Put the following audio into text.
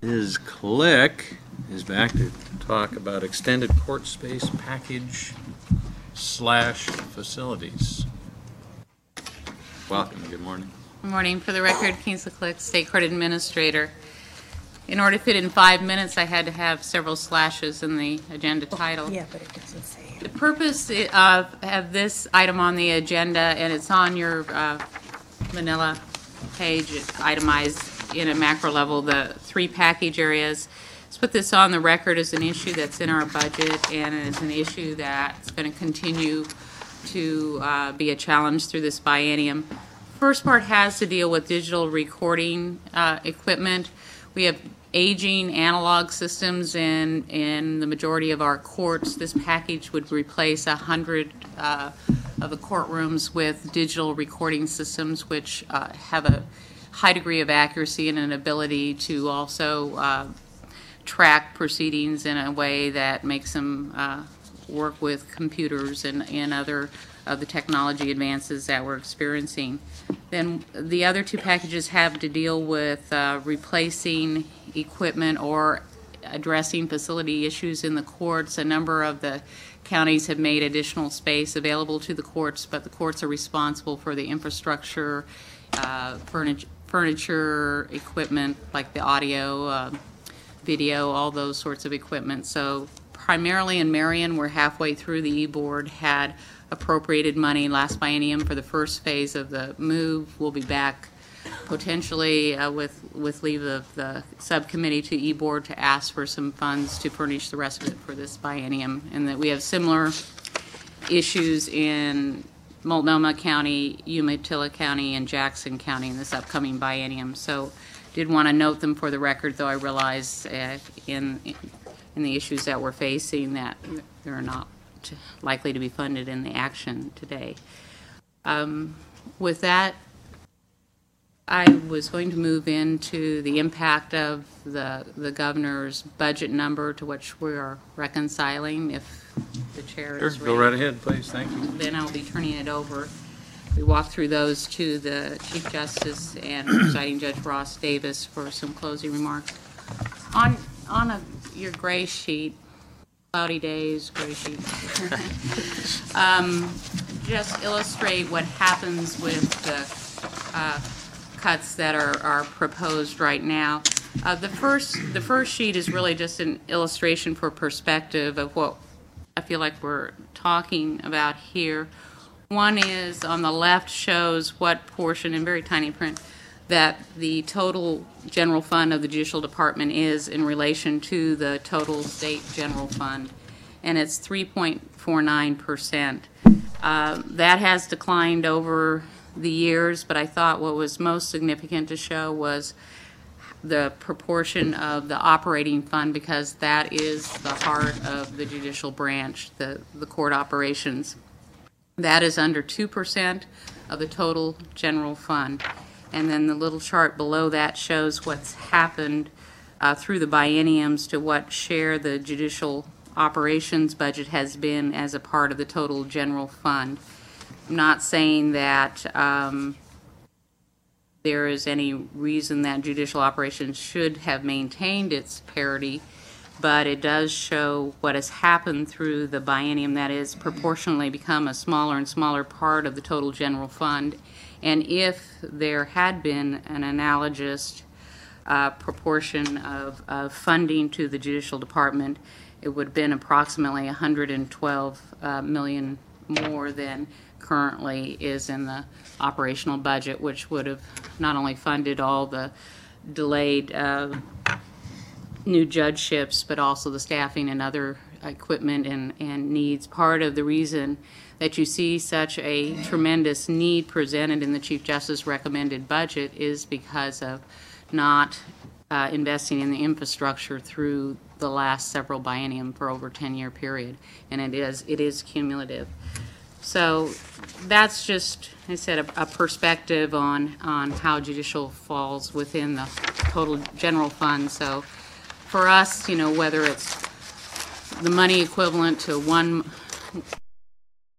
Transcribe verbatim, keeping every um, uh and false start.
Miz Click is back to talk about extended court space package slash facilities. Welcome. Good morning. Good morning. For the record, Kingsley Click, State Court Administrator. In order to fit in five minutes, I had to have several slashes in the agenda title. Yeah, but it doesn't say. The purpose of, of this item on the agenda, and it's on your uh, manila page, itemized in a macro level, the three package areas. Let's put this on the record as an issue that's in our budget and as an issue that's going to continue to uh, be a challenge through this biennium. First part has to deal with digital recording uh, equipment. We have aging analog systems in, in the majority of our courts. This package would replace a hundred uh, of the courtrooms with digital recording systems, which uh, have a high degree of accuracy and an ability to also uh, track proceedings in a way that makes them uh, work with computers and, and other of the technology advances that we're experiencing. Then the other two packages have to deal with uh, replacing equipment or addressing facility issues in the courts. A number of the counties have made additional space available to the courts, but the courts are responsible for the infrastructure, uh, furniture, furniture, equipment like the audio, uh, video, all those sorts of equipment. So primarily in Marion, we're halfway through. The E-Board had appropriated money last biennium for the first phase of the move. We'll be back potentially uh, with, with leave of the subcommittee to E-Board to ask for some funds to furnish the rest of it for this biennium. And that we have similar issues in Multnomah County, Umatilla County, and Jackson County in this upcoming biennium. So did want to note them for the record, though I realize uh, in, in the issues that we're facing that they're not likely to be funded in the action today. Um, with that, I was going to move into the impact of the, the governor's budget number to which we are reconciling, if the chair Sure, is ready. go right ahead, please. Thank you. Then I'll be turning it over. We walk through those to the Chief Justice and Presiding Judge Ross Davis for some closing remarks. On, on a, your gray sheet, cloudy days, gray sheet, um, just illustrate what happens with the uh, cuts that are, are proposed right now. Uh, the first the first sheet is really just an illustration for perspective of what I feel like we're talking about here. One is on the left shows what portion, in very tiny print, that the total general fund of the Judicial Department is in relation to the total state general fund, and it's three point four nine percent. Uh, that has declined over the years, but I thought what was most significant to show was the proportion of the operating fund, because that is the heart of the judicial branch, the, the court operations. That is under two percent of the total general fund. And then the little chart below that shows what's happened uh, through the bienniums to what share the judicial operations budget has been as a part of the total general fund. I'm not saying that um, there is any reason that judicial operations should have maintained its parity, but it does show what has happened through the biennium, that is proportionally become a smaller and smaller part of the total general fund. And if there had been an analogous uh, proportion of, of funding to the Judicial Department, it would have been approximately one hundred twelve uh, million more than currently is in the operational budget, which would have not only funded all the delayed uh, new judgeships, but also the staffing and other equipment and, and needs. Part of the reason that you see such a tremendous need presented in the Chief Justice recommended budget is because of not uh, investing in the infrastructure through the last several biennium for over a ten year period, and it is it is cumulative. So that's just, I said, a, a perspective on on how judicial falls within the total general fund. So for us, you know, whether it's the money equivalent to one